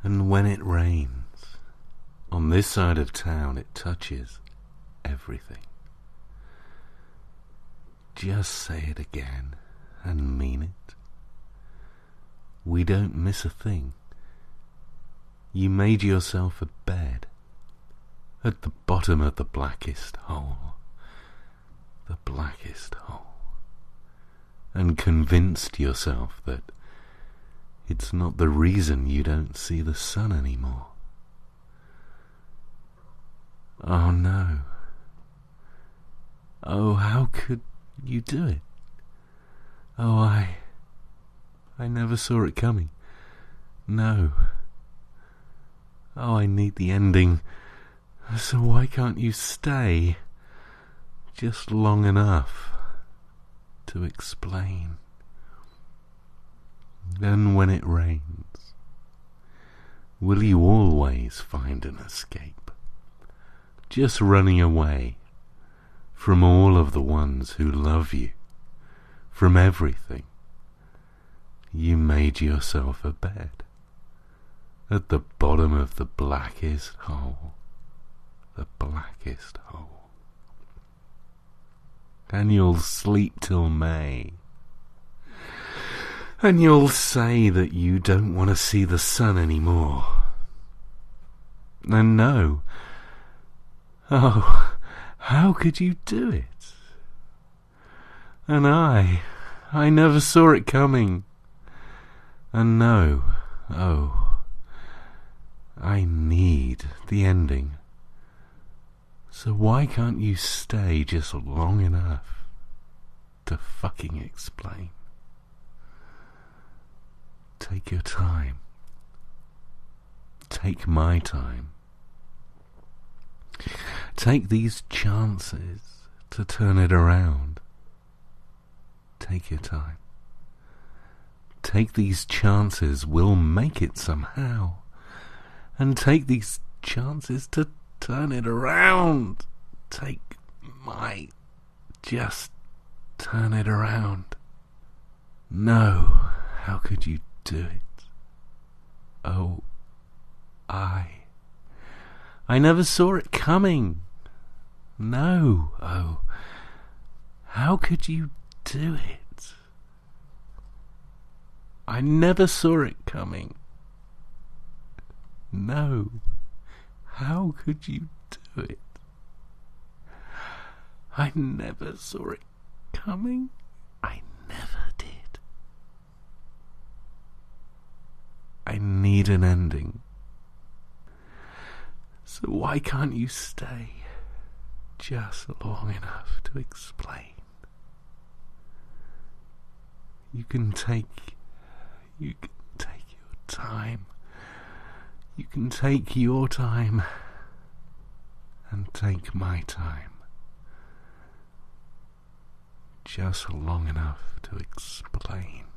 And when it rains, on this side of town it touches everything. Just say it again and mean it. We don't miss a thing. You made yourself a bed at the bottom of the blackest hole. The blackest hole. And convinced yourself that it's not the reason you don't see the sun anymore. Oh no. Oh, how could you do it? Oh, I never saw it coming. No. Oh, I need the ending. So why can't you stay just long enough to explain? Then when it rains, will you always find an escape? Just running away from all of the ones who love you, from everything. You made yourself a bed at the bottom of the blackest hole. The blackest hole. And you'll sleep till May. And you'll say that you don't want to see the sun anymore. And no. Oh, how could you do it? And I never saw it coming. And no, oh, I need the ending. So why can't you stay just long enough to fucking explain? Take your time. Take my time. Take these chances to turn it around. Take your time. Take these chances, we'll make it somehow. And take these chances to turn it around. Just turn it around. No, how could you do it? Oh, I never saw it coming. No, oh, how could you do it? I never saw it coming. No, how could you do it? I never saw it coming. I never did. I need an ending. So why can't you stay just long enough to explain? You can take your time. You can take your time and take my time. Just long enough to explain.